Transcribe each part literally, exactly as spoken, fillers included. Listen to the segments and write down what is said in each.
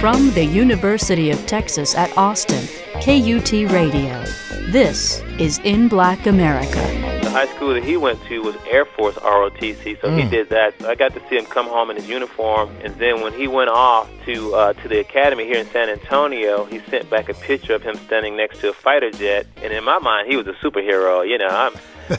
From the University of Texas at Austin, K U T Radio. This is In Black America. The high school that he went to was Air Force R O T C, so mm. he did that. So I got to see him come home in his uniform, and then when he went off to uh, to the academy here in San Antonio, he sent back a picture of him standing next to a fighter jet, and in my mind, he was a superhero. You know, I'm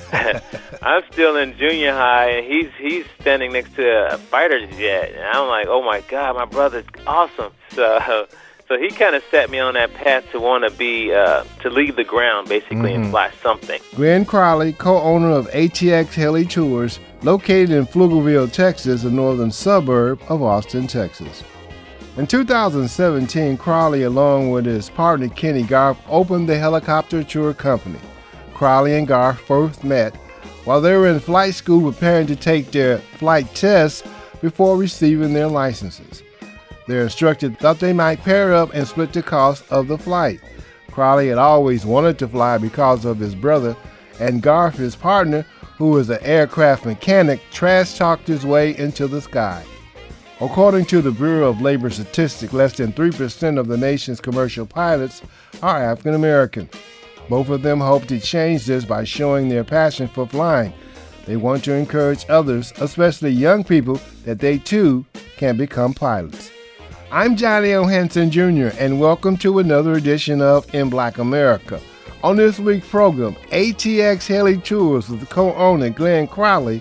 I'm still in junior high, and he's he's standing next to a fighter jet, and I'm like, oh my God, my brother's awesome. So. So he kind of set me on that path to want to be, uh, to leave the ground, basically, mm-hmm. and fly something. Glenn Crowley, co-owner of A T X Heli Tours, located in Pflugerville, Texas, a northern suburb of Austin, Texas. In two thousand seventeen, Crowley, along with his partner Kenny Garf, opened the helicopter tour company. Crowley and Garf first met while they were in flight school preparing to take their flight tests before receiving their licenses. Their instructor thought they might pair up and split the cost of the flight. Crowley had always wanted to fly because of his brother, and Garf, his partner, who was an aircraft mechanic, trash-talked his way into the sky. According to the Bureau of Labor Statistics, less than three percent of the nation's commercial pilots are African American. Both of them hope to change this by showing their passion for flying. They want to encourage others, especially young people, that they too can become pilots. I'm Johnny O. Hanson Junior, and welcome to another edition of In Black America. On this week's program, A T X Heli Tours with the co-owner Glenn Crowley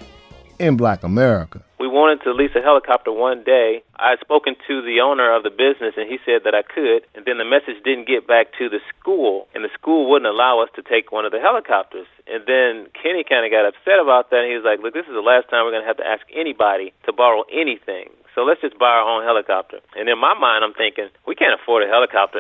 in Black America. We wanted to lease a helicopter one day. I had spoken to the owner of the business, and he said that I could, and then the message didn't get back to the school, and the school wouldn't allow us to take one of the helicopters. And then Kenny kind of got upset about that, and he was like, look, this is the last time we're going to have to ask anybody to borrow anything. So let's just buy our own helicopter. And in my mind, I'm thinking, we can't afford a helicopter.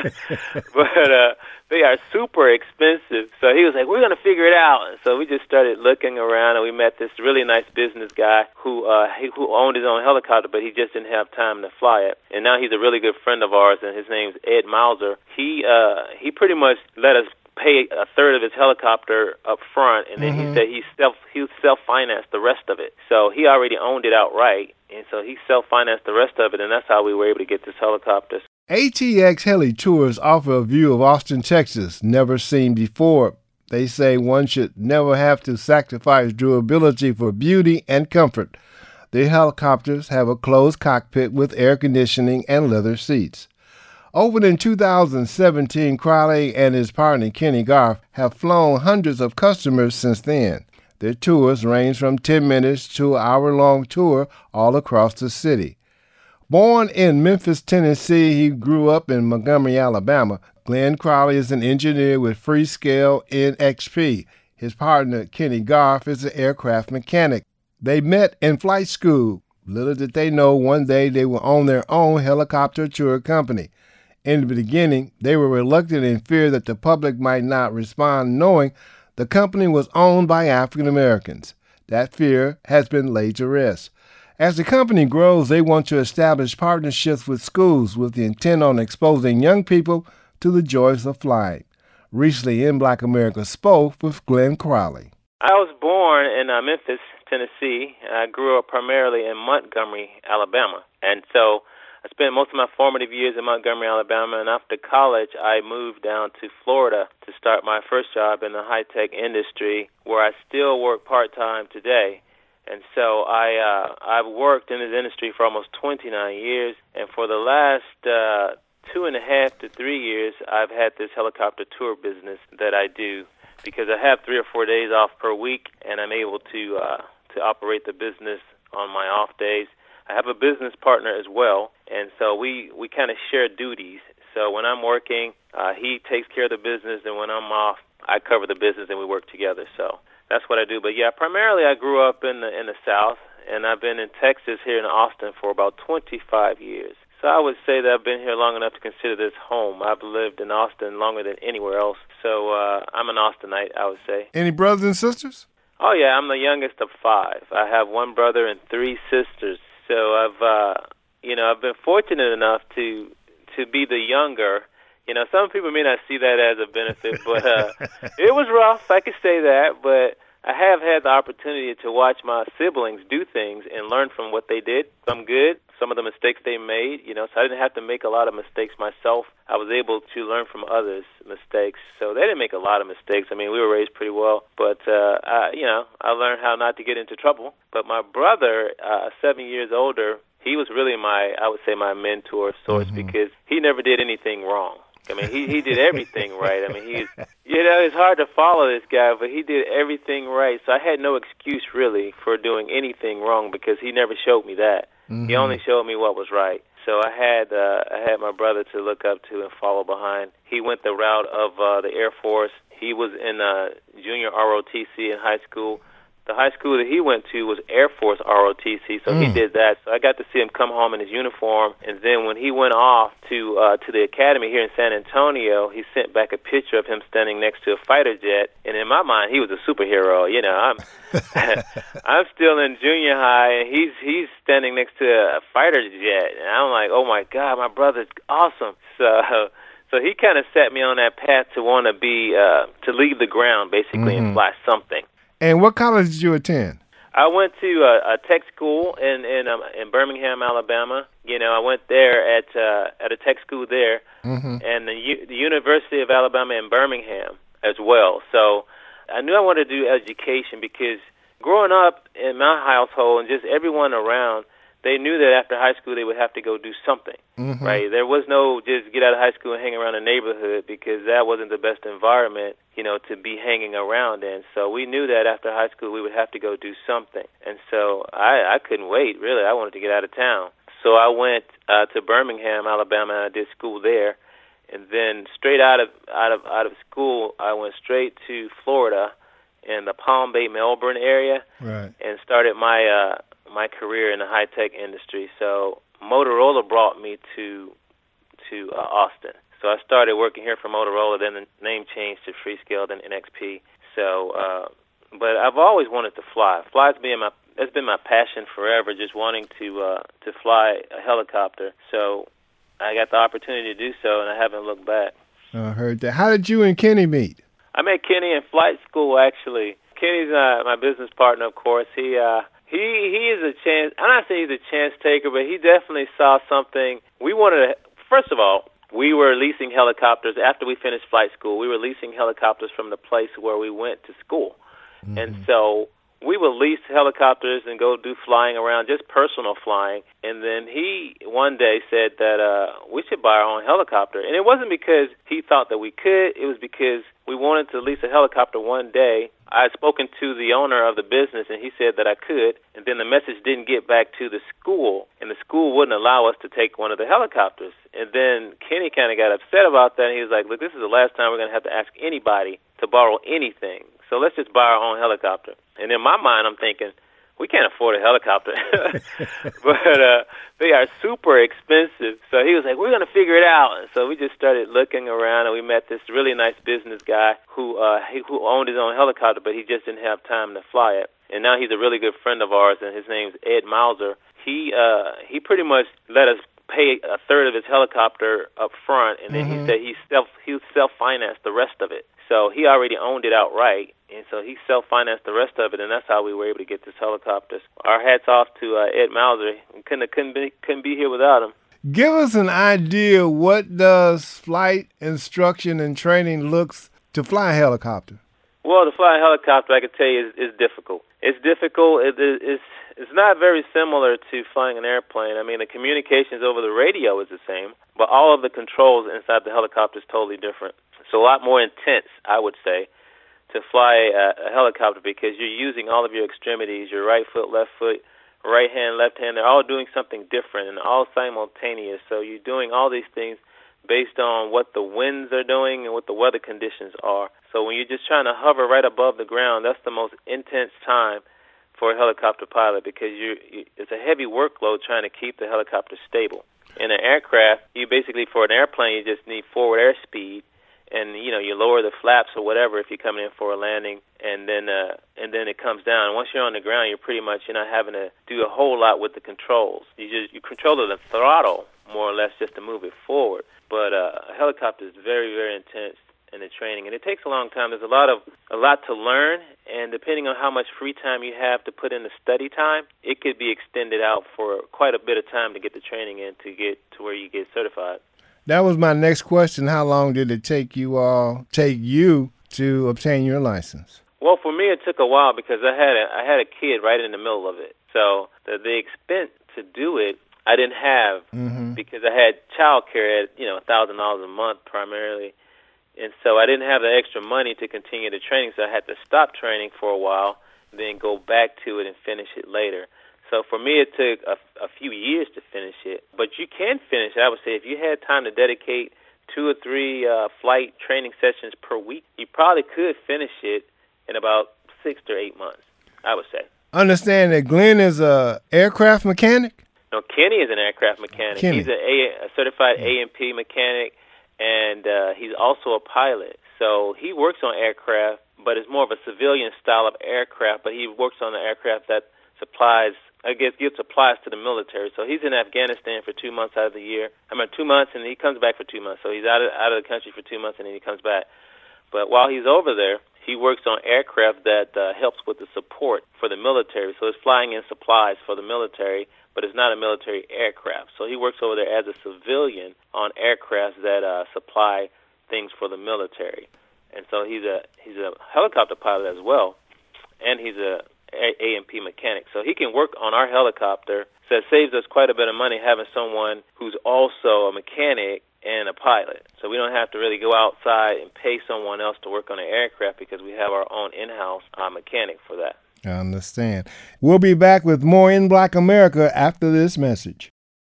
but uh, they are super expensive. So he was like, we're going to figure it out. And so we just started looking around, and we met this really nice business guy who uh, he, who owned his own helicopter, but he just didn't have time to fly it. And now he's a really good friend of ours, and his name's Ed Mauser. He, uh, he pretty much let us pay a third of his helicopter up front, and then mm-hmm. he said he self he self-financed the rest of it. So he already owned it outright, and so he self-financed the rest of it, and that's how we were able to get this helicopter. A T X Heli Tours offer a view of Austin, Texas, never seen before. They say one should never have to sacrifice durability for beauty and comfort. The helicopters have a closed cockpit with air conditioning and leather seats. Opened in two thousand seventeen, Crowley and his partner Kenny Garf have flown hundreds of customers since then. Their tours range from ten minutes to an hour-long tour all across the city. Born in Memphis, Tennessee, he grew up in Montgomery, Alabama. Glenn Crowley is an engineer with Freescale N X P. His partner Kenny Garf is an aircraft mechanic. They met in flight school. Little did they know one day they would own their own helicopter tour company. In the beginning, they were reluctant in fear that the public might not respond, knowing the company was owned by African Americans. That fear has been laid to rest. As the company grows, they want to establish partnerships with schools with the intent on exposing young people to the joys of flying. Recently, In Black America spoke with Glenn Crowley. I was born in uh, Memphis, Tennessee. I grew up primarily in Montgomery, Alabama. And so I spent most of my formative years in Montgomery, Alabama, and after college, I moved down to Florida to start my first job in the high-tech industry, where I still work part-time today. And so I, uh, I've worked in this industry for almost twenty-nine years, and for the last uh, two and a half to three years, I've had this helicopter tour business that I do, because I have three or four days off per week, and I'm able to uh, to operate the business on my off days. I have a business partner as well, and so we, we kind of share duties. So when I'm working, uh, he takes care of the business, and when I'm off, I cover the business, and we work together. So that's what I do. But yeah, primarily I grew up in the in the South, and I've been in Texas here in Austin for about twenty-five years. So I would say that I've been here long enough to consider this home. I've lived in Austin longer than anywhere else. So uh, I'm an Austinite, I would say. Any brothers and sisters? Oh, yeah, I'm the youngest of five. I have one brother and three sisters. So I've, uh, you know, I've been fortunate enough to to be the younger. You know, some people may not see that as a benefit, but uh, it was rough, I could say that. But I have had the opportunity to watch my siblings do things and learn from what they did. Some good, some of the mistakes they made, you know, so I didn't have to make a lot of mistakes myself. I was able to learn from others' mistakes. So they didn't make a lot of mistakes. I mean, we were raised pretty well, but, uh, I, you know, I learned how not to get into trouble. But my brother, uh, seven years older, he was really my, I would say, my mentor source mm-hmm. because he never did anything wrong. I mean, he, he did everything right. I mean, he's, you know, it's hard to follow this guy, but he did everything right. So I had no excuse, really, for doing anything wrong because he never showed me that. Mm-hmm. He only showed me what was right. So I had uh, I had my brother to look up to and follow behind. He went the route of uh, the Air Force. He was in uh, junior R O T C in high school. The high school that he went to was Air Force R O T C, so mm. he did that. So I got to see him come home in his uniform. And then when he went off to uh, to the academy here in San Antonio, he sent back a picture of him standing next to a fighter jet. And in my mind, he was a superhero. You know, I'm I'm still in junior high, and he's he's standing next to a fighter jet. And I'm like, oh my God, my brother's awesome. So. So he kind of set me on that path to want to be uh, to leave the ground basically mm-hmm. and fly something. And what college did you attend? I went to a, a tech school in in, um, in Birmingham, Alabama. You know, I went there at uh, at a tech school there, mm-hmm. and the, U- the University of Alabama in Birmingham as well. So I knew I wanted to do education because growing up in my household and just everyone around, they knew that after high school they would have to go do something, mm-hmm. right? There was no just get out of high school and hang around the neighborhood because that wasn't the best environment, you know, to be hanging around in. So we knew that after high school we would have to go do something. And so I, I couldn't wait, really. I wanted to get out of town. So I went uh, to Birmingham, Alabama, and I did school there. And then straight out of out of out of school, I went straight to Florida in the Palm Bay, Melbourne area, right. and started my uh, my career in the high tech industry. So Motorola brought me to to uh, Austin. So I started working here for Motorola. Then the name changed to Freescale, then N X P. So, uh, but I've always wanted to fly. Fly's been my that's been my passion forever. Just wanting to uh, to fly a helicopter. So I got the opportunity to do so, and I haven't looked back. I heard that. How did you and Kenny meet? I met Kenny in flight school, actually. Kenny's uh, my business partner, of course. He uh, he he is a chance. I'm not saying he's a chance taker, but he definitely saw something. We wanted to. First of all, we were leasing helicopters after we finished flight school. We were leasing helicopters from the place where we went to school, mm-hmm. and so we would lease helicopters and go do flying around, just personal flying. And then he one day said that uh, we should buy our own helicopter. And it wasn't because he thought that we could. It was because we wanted to lease a helicopter one day. I had spoken to the owner of the business, and he said that I could. And then the message didn't get back to the school, and the school wouldn't allow us to take one of the helicopters. And then Kenny kind of got upset about that, and he was like, look, this is the last time we're going to have to ask anybody to borrow anything. So let's just buy our own helicopter. And in my mind, I'm thinking, we can't afford a helicopter. but uh, they are super expensive. So he was like, we're going to figure it out. And so we just started looking around, and we met this really nice business guy who uh, he, who owned his own helicopter, but he just didn't have time to fly it. And now he's a really good friend of ours, and his name's Ed Mauser. He uh, he pretty much let us pay a third of his helicopter up front, and then mm-hmm. he said he self he self-financed the rest of it. So he already owned it outright, and so he self-financed the rest of it, and that's how we were able to get this helicopter. Our hats off to uh, Ed Mauser. We couldn't couldn't be couldn't be here without him. Give us an idea. What does flight instruction and training looks to fly a helicopter? Well, to fly a helicopter, I can tell you, is, is difficult. It's difficult. It, it, it's it's not very similar to flying an airplane. I mean, the communications over the radio is the same, but all of the controls inside the helicopter is totally different. So a lot more intense, I would say, to fly a, a helicopter because you're using all of your extremities, your right foot, left foot, right hand, left hand. They're all doing something different and all simultaneous. So you're doing all these things based on what the winds are doing and what the weather conditions are. So when you're just trying to hover right above the ground, that's the most intense time for a helicopter pilot because you, you it's a heavy workload trying to keep the helicopter stable. In an aircraft, you basically, for an airplane, you just need forward airspeed. And, you know, you lower the flaps or whatever if you're coming in for a landing, and then uh, and then it comes down. Once you're on the ground, you're pretty much, you're not having to do a whole lot with the controls. You just you control the throttle, more or less, just to move it forward. But uh, a helicopter is very, very intense. and the training. And it takes a long time. There's a lot of a lot to learn, and depending on how much free time you have to put in the study time, it could be extended out for quite a bit of time to get the training in to get to where you get certified. That was my next question. How long did it take you all take you to obtain your license? Well, for me, it took a while because I had a I had a kid right in the middle of it. So the the expense to do it, I didn't have mm-hmm. because I had child care at you know a thousand dollars a month primarily, and so I didn't have the extra money to continue the training. So I had to stop training for a while, then go back to it and finish it later. So for me, it took a, a few years to finish it. But you can finish it. I would say if you had time to dedicate two or three uh, flight training sessions per week, you probably could finish it in about six to eight months, I would say. Understand that Glenn is a aircraft mechanic? No, Kenny is an aircraft mechanic. Kenny. He's a, a, a certified A and P mechanic, and uh, he's also a pilot. So he works on aircraft, but it's more of a civilian style of aircraft, but he works on the aircraft that supplies I guess gives supplies to the military. So he's in Afghanistan for two months out of the year. I mean, two months, and he comes back for two months. So he's out of out of the country for two months, and then he comes back. But while he's over there, he works on aircraft that uh, helps with the support for the military. So it's flying in supplies for the military, but it's not a military aircraft. So he works over there as a civilian on aircraft that uh, supply things for the military. And so he's a he's a helicopter pilot as well, and he's a A and P mechanic. So he can work on our helicopter. So it saves us quite a bit of money having someone who's also a mechanic and a pilot. So we don't have to really go outside and pay someone else to work on an aircraft because we have our own in-house uh, mechanic for that. I understand. We'll be back with more In Black America after this message.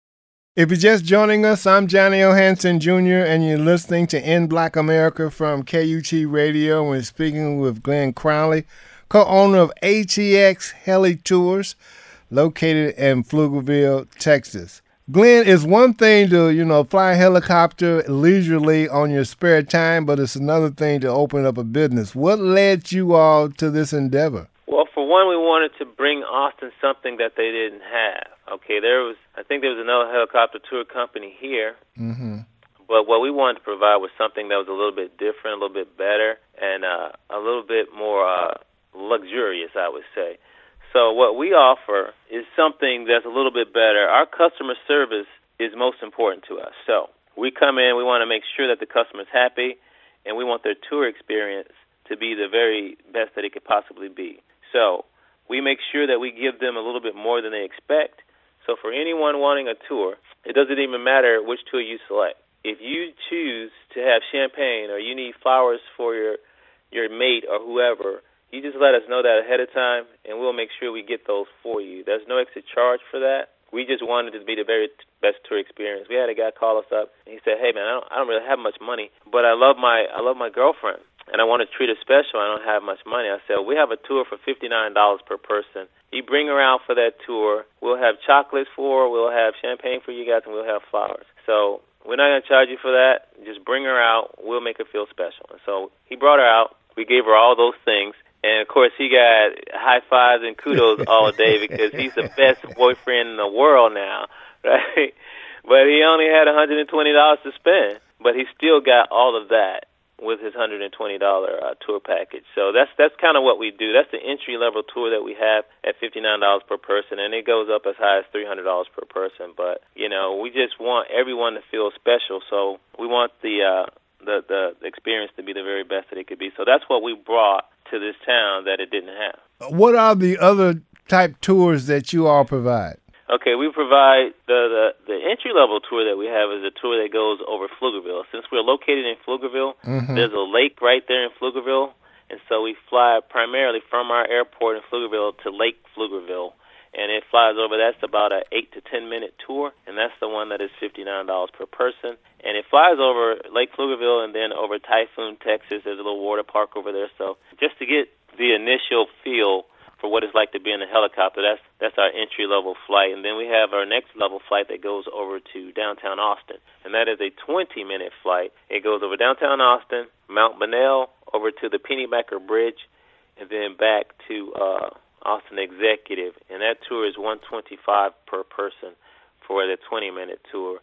If you're just joining us, I'm Johnny O. Hanson, Junior, and you're listening to In Black America from K U T Radio. We're speaking with Glenn Crowley, co-owner of A T X Heli Tours, located in Pflugerville, Texas. Glenn, it's one thing to, you know, fly a helicopter leisurely on your spare time, but it's another thing to open up a business. What led you all to this endeavor? Well, for one, we wanted to bring Austin something that they didn't have. Okay, there was, I think there was another helicopter tour company here, mm-hmm. but what we wanted to provide was something that was a little bit different, a little bit better, and uh, a little bit more uh, luxurious, I would say. So what we offer is something that's a little bit better. Our customer service is most important to us. So we come in, we want to make sure that the customer's happy, and we want their tour experience to be the very best that it could possibly be. So we make sure that we give them a little bit more than they expect. So for anyone wanting a tour, it doesn't even matter which tour you select. If you choose to have champagne or you need flowers for your your mate or whoever, you just let us know that ahead of time, and we'll make sure we get those for you. There's no extra charge for that. We just wanted it to be the very best tour experience. We had a guy call us up, and he said, "Hey, man, I don't, I don't really have much money, but I love my I love my girlfriend, and I want to treat her special. I don't have much money." I said, "We have a tour for fifty-nine dollars per person. You bring her out for that tour. We'll have chocolates for her. We'll have champagne for you guys, and we'll have flowers. So we're not going to charge you for that. Just bring her out. We'll make her feel special." And so he brought her out. We gave her all those things. And, of course, he got high fives and kudos all day because he's the best boyfriend in the world now, right? But he only had one hundred twenty dollars to spend. But he still got all of that with his one hundred twenty dollars uh, tour package. So that's that's kind of what we do. That's the entry-level tour that we have at fifty-nine dollars per person, and it goes up as high as three hundred dollars per person. But, you know, we just want everyone to feel special, so we want the, uh, the, the experience to be the very best that it could be. So that's what we brought to this town that it didn't have. What are the other type tours that you all provide? Okay, we provide the, the, the entry-level tour that we have is a tour that goes over Pflugerville. Since we're located in Pflugerville, mm-hmm. there's a lake right there in Pflugerville, and so we fly primarily from our airport in Pflugerville to Lake Pflugerville, and it flies over. That's about an eight to ten minute tour, and that's the one that is fifty-nine dollars per person. And it flies over Lake Pflugerville and then over Typhoon, Texas. There's a little water park over there. So just to get the initial feel for what it's like to be in a helicopter, that's that's our entry-level flight. And then we have our next-level flight that goes over to downtown Austin, and that is a twenty minute flight. It goes over downtown Austin, Mount Bunnell, over to the Pennybacker Bridge, and then back to uh, Austin Executive. And that tour is one hundred twenty-five dollars per person for the twenty minute tour.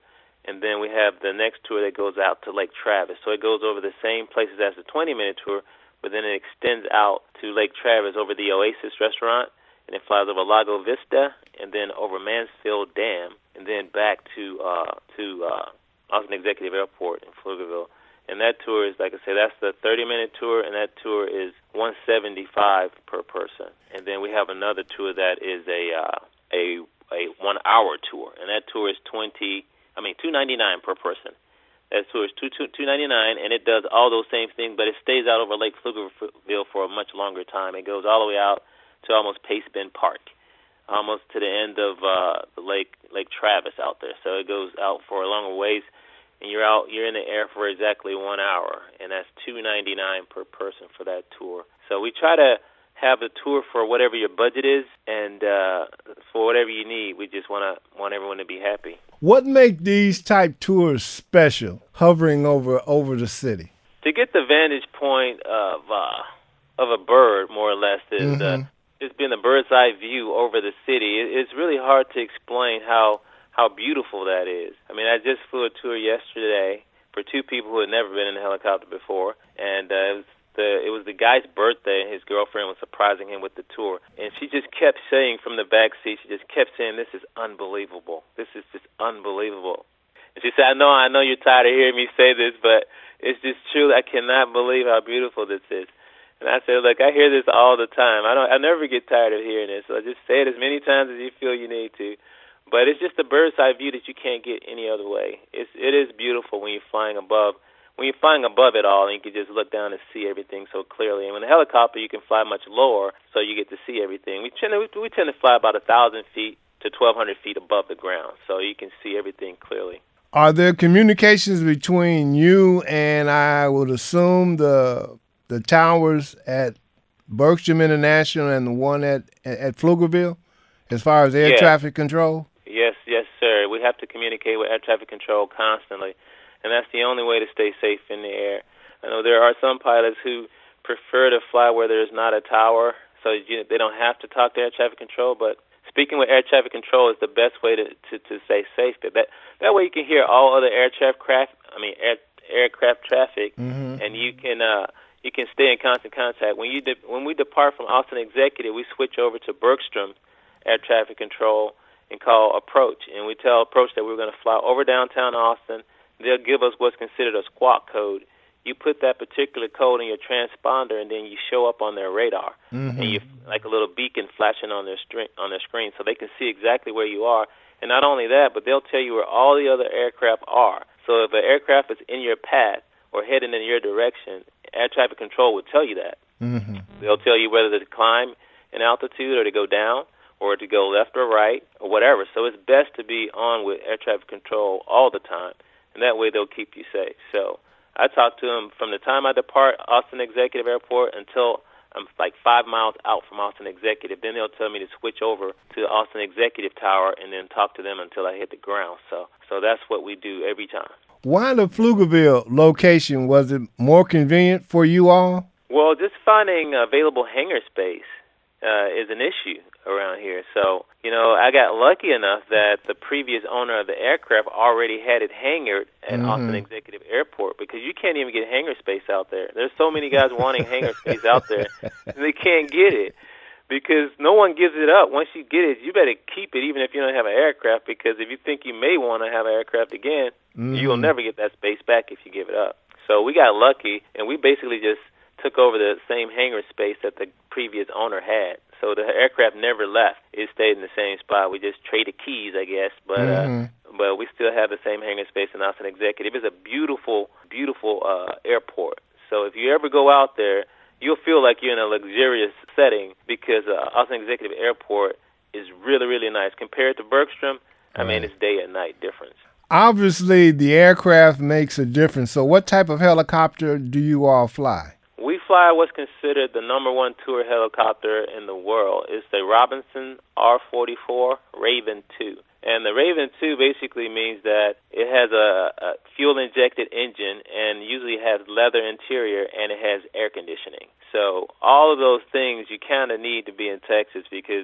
And then we have the next tour that goes out to Lake Travis. So it goes over the same places as the twenty-minute tour, but then it extends out to Lake Travis over the Oasis restaurant, and it flies over Lago Vista, and then over Mansfield Dam, and then back to uh, to uh, Austin Executive Airport in Pflugerville. And that tour is, like I said, that's the thirty-minute tour, and that tour is one hundred seventy-five dollars per person. And then we have another tour that is a uh, a a one-hour tour, and that tour is twenty. I mean, two hundred ninety-nine dollars per person. That tour is two two two ninety nine, and it does all those same things, but it stays out over Lake Pflugerville for a much longer time. It goes all the way out to almost Pace Bend Park, almost to the end of uh, the Lake Lake Travis out there. So it goes out for a longer ways, and you're out you're in the air for exactly one hour, and that's two ninety-nine per person for that tour. So we try to have a tour for whatever your budget is, and uh, for whatever you need. We just want to want everyone to be happy. What make these type tours special, hovering over over the city? To get the vantage point of uh, of a bird, more or less, is Mm-hmm. uh, just being a bird's eye view over the city. It, it's really hard to explain how how beautiful that is. I mean, I just flew a tour yesterday for two people who had never been in a helicopter before, and uh, it was The, it was the guy's birthday, and his girlfriend was surprising him with the tour. And she just kept saying from the back seat, she just kept saying, "This is unbelievable. This is just unbelievable." And she said, I know, I know you're tired of hearing me say this, but it's just true. I cannot believe how beautiful this is. And I said, look, I hear this all the time. I don't, I never get tired of hearing this. So just say it as many times as you feel you need to. But it's just a bird's eye view that you can't get any other way. It's, it is beautiful when you're flying above. When you're flying above it all, and you can just look down and see everything so clearly. And with a helicopter, you can fly much lower, so you get to see everything. We tend to, we tend to fly about one thousand feet to twelve hundred feet above the ground, so you can see everything clearly. Are there communications between you and, I would assume, the the towers at Bergstrom International and the one at, at Pflugerville, as far as air yes. traffic control? Yes, yes, sir. We have to communicate with air traffic control constantly. And that's the only way to stay safe in the air. I know there are some pilots who prefer to fly where there's not a tower, so you know, they don't have to talk to air traffic control. But speaking with air traffic control is the best way to, to, to stay safe. That that way you can hear all other aircraft craft. I mean air, aircraft traffic, mm-hmm. and you can uh, you can stay in constant contact. When you de- when we depart from Austin Executive, we switch over to Bergstrom Air Traffic Control and call approach, and we tell approach that we're going to fly over downtown Austin. They'll give us what's considered a squawk code. You put that particular code in your transponder, and then you show up on their radar, mm-hmm. and you like a little beacon flashing on their string, on their screen, so they can see exactly where you are. And not only that, but they'll tell you where all the other aircraft are. So if an aircraft is in your path or heading in your direction, air traffic control will tell you that. Mm-hmm. They'll tell you whether to climb in altitude or to go down, or to go left or right, or whatever. So it's best to be on with air traffic control all the time. And that way they'll keep you safe. So I talk to them from the time I depart Austin Executive Airport until I'm like five miles out from Austin Executive. Then they'll tell me to switch over to the Austin Executive Tower and then talk to them until I hit the ground. So so that's what we do every time. Why the Pflugerville location? Was it more convenient for you all? Well, just finding available hangar space uh, is an issue around here. So, you know, I got lucky enough that the previous owner of the aircraft already had it hangared at mm-hmm. Austin Executive Airport, because you can't even get hangar space out there. There's so many guys wanting hangar space out there, and they can't get it because no one gives it up. Once you get it, you better keep it even if you don't have an aircraft, because if you think you may want to have an aircraft again, mm-hmm. you'll never get that space back if you give it up. So we got lucky, and we basically just took over the same hangar space that the previous owner had. So the aircraft never left. It stayed in the same spot. We just traded keys, I guess, but mm-hmm. uh, but we still have the same hangar space in Austin Executive. It's a beautiful, beautiful uh, airport. So if you ever go out there, you'll feel like you're in a luxurious setting, because uh, Austin Executive Airport is really, really nice. Compared to Bergstrom, I mean, it's day and night difference. Obviously, the aircraft makes a difference. So what type of helicopter do you all fly? We fly what's considered the number one tour helicopter in the world. It's the Robinson R forty-four Raven two. And the Raven two basically means that it has a, a fuel-injected engine and usually has leather interior, and it has air conditioning. So all of those things you kind of need to be in Texas, because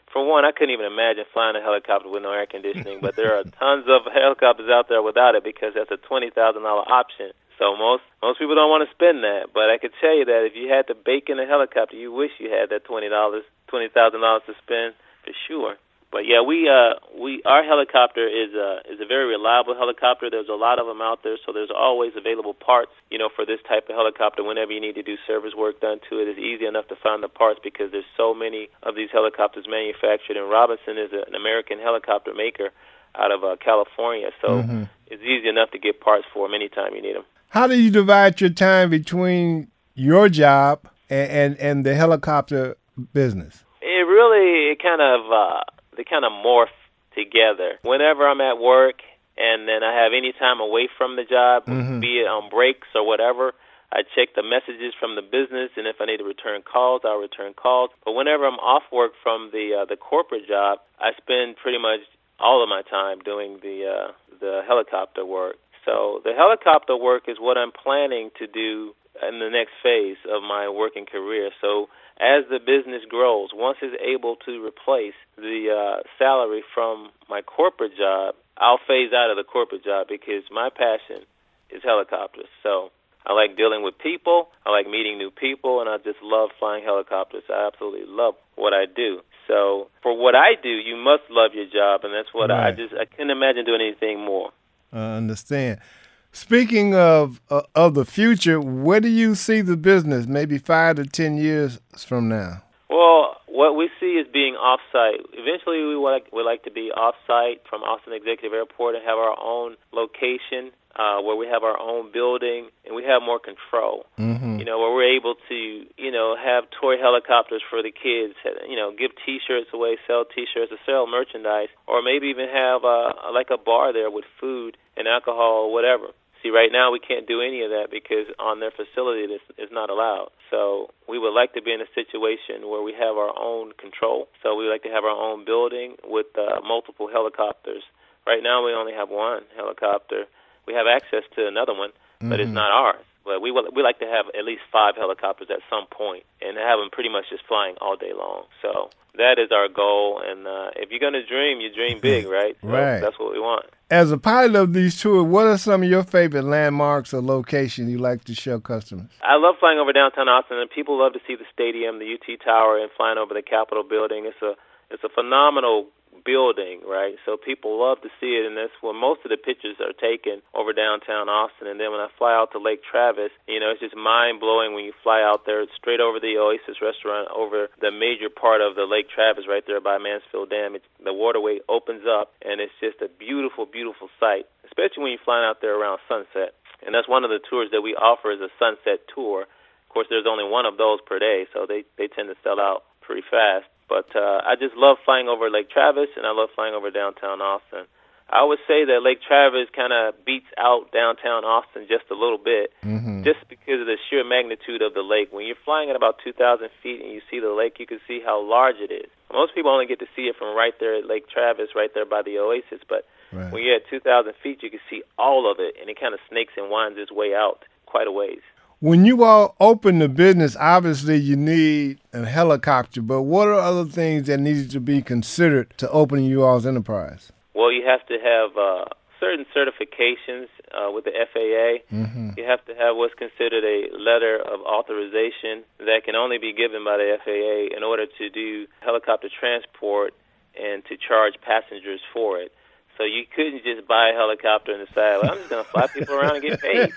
for one, I couldn't even imagine flying a helicopter with no air conditioning, but there are tons of helicopters out there without it because that's a twenty thousand dollars option. So most most people don't want to spend that, but I could tell you that if you had to bake in a helicopter, you wish you had that twenty dollars, twenty thousand dollars to spend for sure. But yeah, we uh we our helicopter is a is a very reliable helicopter. There's a lot of them out there, so there's always available parts, you know, for this type of helicopter. Whenever you need to do service work done to it, it's easy enough to find the parts because there's so many of these helicopters manufactured. And Robinson is a, an American helicopter maker out of uh, California, so mm-hmm. it's easy enough to get parts for them anytime you need them. How do you divide your time between your job and and, and the helicopter business? It really it kind of. Uh, They kind of morph together. Whenever I'm at work and then I have any time away from the job, mm-hmm. be it on breaks or whatever, I check the messages from the business, and if I need to return calls, I'll return calls. But whenever I'm off work from the uh, the corporate job, I spend pretty much all of my time doing the uh, the helicopter work. So the helicopter work is what I'm planning to do in the next phase of my working career. So as the business grows, once it's able to replace the uh, salary from my corporate job, I'll phase out of the corporate job because my passion is helicopters. So I like dealing with people, I like meeting new people, and I just love flying helicopters. I absolutely love what I do. So for what I do, you must love your job, and that's what right. I just I couldn't imagine doing anything more. I understand. Speaking of uh, of the future, where do you see the business maybe five to ten years from now? Well, what we see is being off-site. Eventually, we would like, would like to be off-site from Austin Executive Airport and have our own location uh, where we have our own building and we have more control. Mm-hmm. You know, where we're able to, you know, have toy helicopters for the kids, you know, give T-shirts away, sell T-shirts, or sell merchandise, or maybe even have uh, like a bar there with food and alcohol or whatever. See, right now we can't do any of that because on their facility this is not allowed. So we would like to be in a situation where we have our own control. So we would like to have our own building with uh, multiple helicopters. Right now we only have one helicopter. We have access to another one, but mm-hmm. it's not ours. But we we like to have at least five helicopters at some point and have them pretty much just flying all day long. So that is our goal. And uh, if you're going to dream, you dream big, right? So right. That's what we want. As a pilot of these tours, what are some of your favorite landmarks or locations you like to show customers? I love flying over downtown Austin, and people love to see the stadium, the U T Tower, and flying over the Capitol building. It's a it's a phenomenal building, right? So people love to see it, and that's where most of the pictures are taken over downtown Austin. And then when I fly out to Lake Travis, you know, it's just mind-blowing when you fly out there straight over the Oasis restaurant, over the major part of the Lake Travis right there by Mansfield Dam. It's, the waterway opens up, and it's just a beautiful, beautiful sight, especially when you're flying out there around sunset. And that's one of the tours that we offer is a sunset tour. Of course, there's only one of those per day, so they, they tend to sell out pretty fast. But uh, I just love flying over Lake Travis, and I love flying over downtown Austin. I would say that Lake Travis kind of beats out downtown Austin just a little bit, mm-hmm. just because of the sheer magnitude of the lake. When you're flying at about two thousand feet and you see the lake, you can see how large it is. Most people only get to see it from right there at Lake Travis, right there by the Oasis. But right. when you're at two thousand feet, you can see all of it, and it kind of snakes and winds its way out quite a ways. When you all open the business, obviously you need a helicopter, but what are other things that need to be considered to open you all's enterprise? Well, you have to have uh, certain certifications uh, with the F A A. Mm-hmm. You have to have what's considered a letter of authorization that can only be given by the F A A in order to do helicopter transport and to charge passengers for it. So you couldn't just buy a helicopter and decide, well, I'm just going to fly people around and get paid.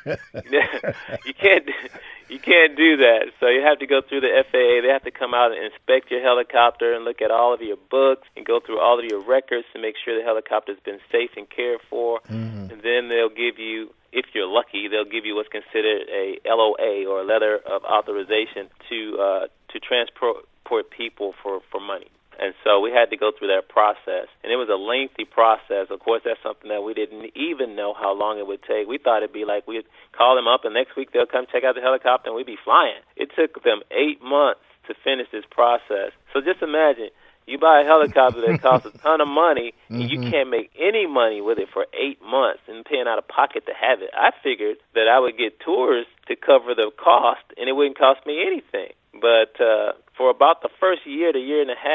you can't you can't do that. So you have to go through the F A A. They have to come out and inspect your helicopter and look at all of your books and go through all of your records to make sure the helicopter's been safe and cared for. Mm-hmm. And then they'll give you, if you're lucky, they'll give you what's considered a L O A, or a letter of authorization, to uh, to transport people for, for money. And so we had to go through that process. And it was a lengthy process. Of course, that's something that we didn't even know how long it would take. We thought it'd be like we'd call them up and next week they'll come check out the helicopter and we'd be flying. It took them eight months to finish this process. So just imagine, you buy a helicopter that costs a ton of money and mm-hmm. you can't make any money with it for eight months and paying out of pocket to have it. I figured that I would get tours to cover the cost and it wouldn't cost me anything. But uh, for about the first year to year and a half,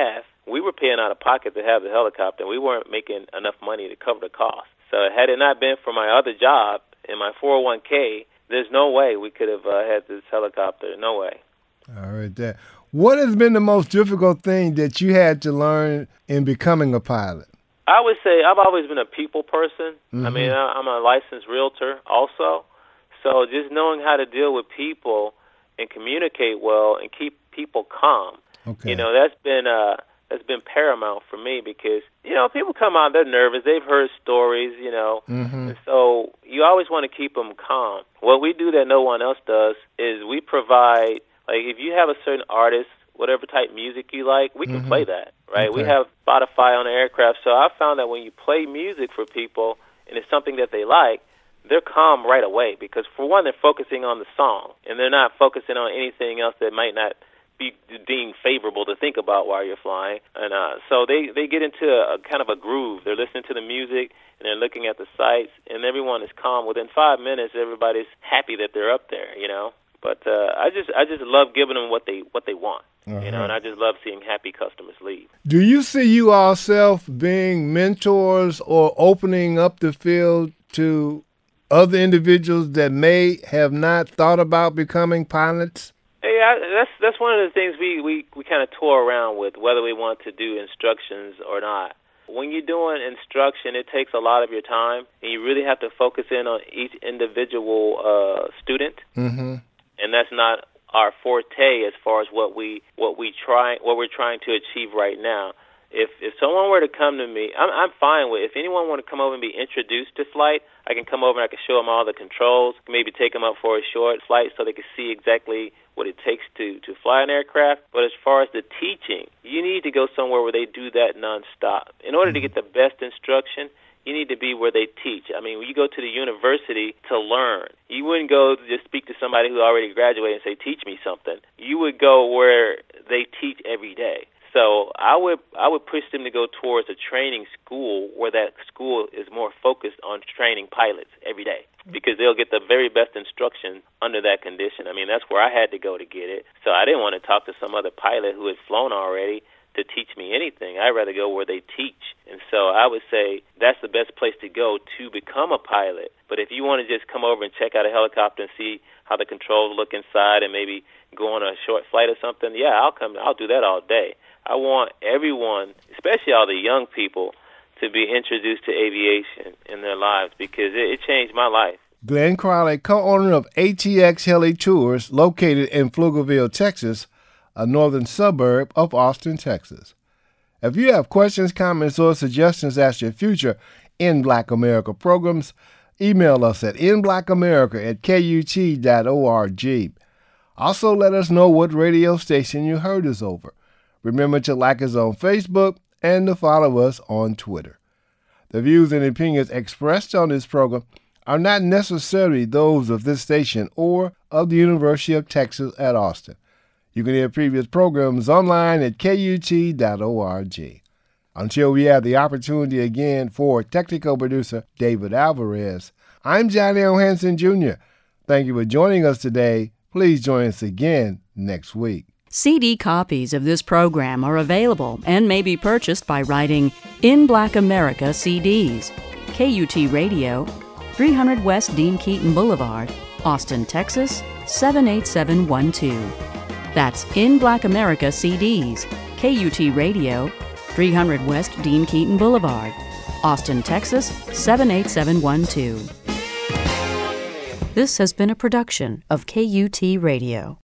we were paying out of pocket to have the helicopter, and we weren't making enough money to cover the cost. So had it not been for my other job in my four oh one k, there's no way we could have uh, had this helicopter. No way. All right, Dad. What has been the most difficult thing that you had to learn in becoming a pilot? I would say I've always been a people person. Mm-hmm. I mean, I'm a licensed realtor also. So just knowing how to deal with people and communicate well and keep people calm, okay. you know, that's been uh, that's been paramount for me because, you know, people come out, they're nervous. They've heard stories, you know, mm-hmm. and so you always want to keep them calm. What we do that no one else does is we provide, like if you have a certain artist, whatever type music you like, we can mm-hmm. play that, right? Okay. We have Spotify on the aircraft, so I found that when you play music for people and it's something that they like, they're calm right away because, for one, they're focusing on the song, and they're not focusing on anything else that might not be deemed favorable to think about while you're flying. And uh, so they, they get into a, a kind of a groove. They're listening to the music, and they're looking at the sights, and everyone is calm. Within five minutes, everybody's happy that they're up there, you know. But uh, I just I just love giving them what they what they want, uh-huh. you know, and I just love seeing happy customers leave. Do you see you yourself being mentors or opening up the field to other individuals that may have not thought about becoming pilots? Hey, I, that's that's one of the things we, we, we kind of tour around with, whether we want to do instructions or not. When you're doing instruction, it takes a lot of your time, and you really have to focus in on each individual uh, student. Mm-hmm. And that's not our forte as far as what we what we try what we're trying to achieve right now. If if someone were to come to me, I'm I'm fine with. If anyone want to come over and be introduced to flight, I can come over and I can show them all the controls. Maybe take them up for a short flight so they can see exactly what it takes to to fly an aircraft. But as far as the teaching, you need to go somewhere where they do that nonstop. In order to get the best instruction, you need to be where they teach. I mean, when you go to the university to learn, you wouldn't go to just speak to somebody who already graduated and say, teach me something. You would go where they teach every day. So I would I would push them to go towards a training school where that school is more focused on training pilots every day because they'll get the very best instruction under that condition. I mean, that's where I had to go to get it. So I didn't want to talk to some other pilot who had flown already to teach me anything. I'd rather go where they teach. And so I would say that's the best place to go to become a pilot. But if you want to just come over and check out a helicopter and see how the controls look inside and maybe go on a short flight or something, yeah, I'll come. I'll do that all day. I want everyone, especially all the young people, to be introduced to aviation in their lives because it, it changed my life. Glenn Crowley, co-owner of A T X Heli Tours, located in Pflugerville, Texas, a northern suburb of Austin, Texas. If you have questions, comments, or suggestions as to future In Black America programs, email us at in black america at k u t dot org. Also, let us know what radio station you heard us over. Remember to like us on Facebook and to follow us on Twitter. The views and opinions expressed on this program are not necessarily those of this station or of the University of Texas at Austin. You can hear previous programs online at k u t dot org. Until we have the opportunity again for technical producer David Alvarez, I'm Johnny O. Hanson, Junior Thank you for joining us today. Please join us again next week. C D copies of this program are available and may be purchased by writing In Black America C Ds, K U T Radio, three hundred West Dean Keaton Boulevard, Austin, Texas, seven eight seven one two. That's In Black America C Ds, K U T Radio, three hundred West Dean Keaton Boulevard, Austin, Texas, seven eight seven one two. This has been a production of K U T Radio.